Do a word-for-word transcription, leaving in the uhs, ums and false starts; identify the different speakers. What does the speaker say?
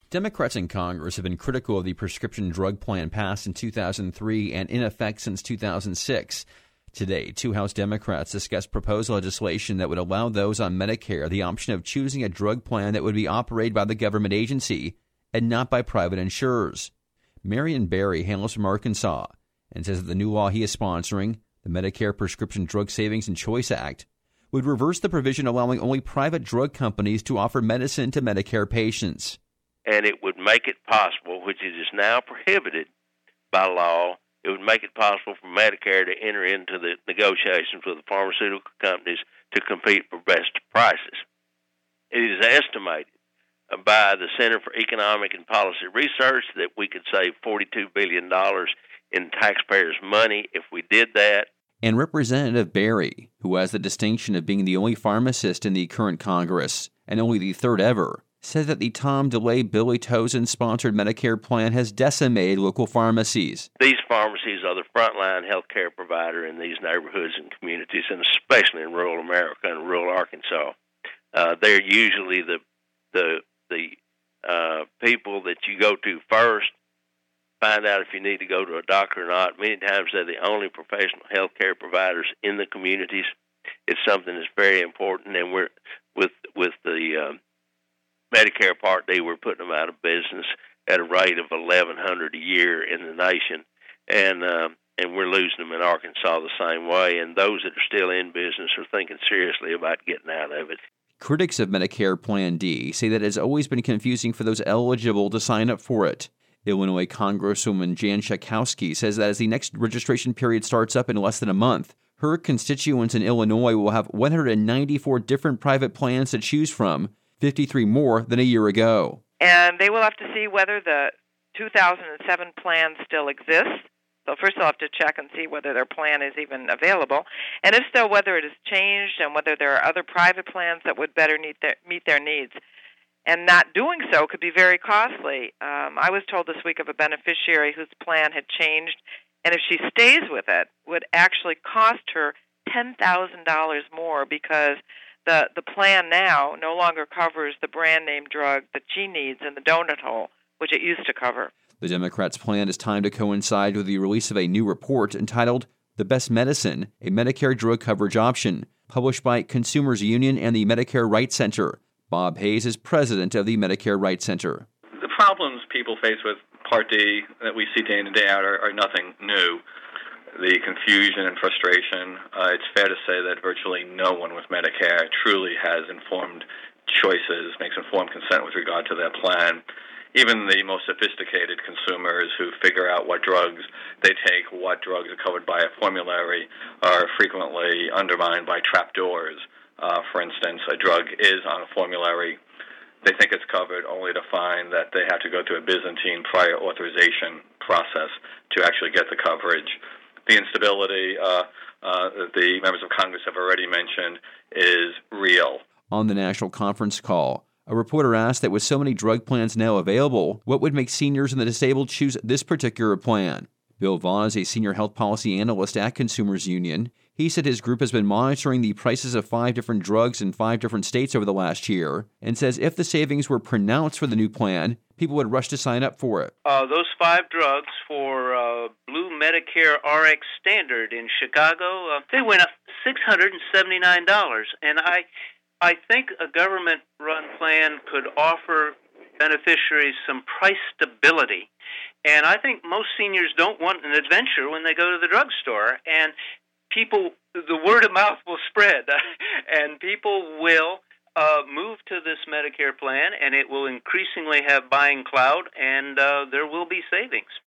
Speaker 1: Democrats in Congress have been critical of the prescription drug plan passed in two thousand three and in effect since two thousand six. Today, two House Democrats discussed proposed legislation that would allow those on Medicare the option of choosing a drug plan that would be operated by the government agency and not by private insurers. Marion Barry hails from Arkansas and says that the new law he is sponsoring, the Medicare Prescription Drug Savings and Choice Act, would reverse the provision allowing only private drug companies to offer medicine to Medicare patients.
Speaker 2: And it would make it possible, which it is now prohibited by law, it would make it possible for Medicare to enter into the negotiations with the pharmaceutical companies to compete for best prices. It is estimated by the Center for Economic and Policy Research that we could save forty-two billion dollars in taxpayers' money if we did that.
Speaker 1: And Representative Barry, who has the distinction of being the only pharmacist in the current Congress, and only the third ever, said that the Tom DeLay Billy Tozen-sponsored Medicare plan has decimated local pharmacies.
Speaker 2: These pharmacies are the frontline health care provider in these neighborhoods and communities, and especially in rural America and rural Arkansas. Uh, they're usually the the the uh, people that you go to first, find out if you need to go to a doctor or not. Many times they're the only professional health care providers in the communities. It's something that's very important, and we're with with the um, Medicare Part D, we're putting them out of business at a rate of eleven hundred a year in the nation, and uh, and we're losing them in Arkansas the same way. And those that are still in business are thinking seriously about getting out of it.
Speaker 1: Critics of Medicare Plan D say that it has always been confusing for those eligible to sign up for it. Illinois Congresswoman Jan Schakowsky says that as the next registration period starts up in less than a month, her constituents in Illinois will have one hundred ninety-four different private plans to choose from, fifty-three more than a year ago.
Speaker 3: And they will have to see whether the two thousand seven plan still exists. So first they'll have to check and see whether their plan is even available. And if so, whether it has changed and whether there are other private plans that would better meet their, meet their needs. And not doing so could be very costly. Um, I was told this week of a beneficiary whose plan had changed, and if she stays with it, would actually cost her ten thousand dollars more because The the plan now no longer covers the brand name drug that she needs in the donut hole, which it used to cover.
Speaker 1: The Democrats' plan is timed to coincide with the release of a new report entitled The Best Medicine, a Medicare Drug Coverage Option, published by Consumers Union and the Medicare Rights Center. Bob Hayes is president of the Medicare Rights Center.
Speaker 4: The problems people face with Part D that we see day in and day out are, are nothing new. The confusion and frustration, uh, it's fair to say that virtually no one with Medicare truly has informed choices, makes informed consent with regard to their plan. Even the most sophisticated consumers who figure out what drugs they take, what drugs are covered by a formulary, are frequently undermined by trapdoors. Uh, for instance, a drug is on a formulary. They think it's covered only to find that they have to go through a Byzantine prior authorization process to actually get the coverage. The instability uh, uh, that the members of Congress have already mentioned is real.
Speaker 1: On the national conference call, a reporter asked that with so many drug plans now available, what would make seniors and the disabled choose this particular plan? Bill Vaughn is a senior health policy analyst at Consumers Union. He said his group has been monitoring the prices of five different drugs in five different states over the last year and says if the savings were pronounced for the new plan, people would rush to sign up for it.
Speaker 5: Uh, those five drugs for uh, Blue Medicare R X Standard in Chicago, uh, they went up six hundred seventy-nine dollars. And I, I think a government-run plan could offer beneficiaries some price stability. And I think most seniors don't want an adventure when they go to the drugstore. And people, the word of mouth will spread, and people will uh, move to this Medicare plan, and it will increasingly have buying clout, and uh, there will be savings.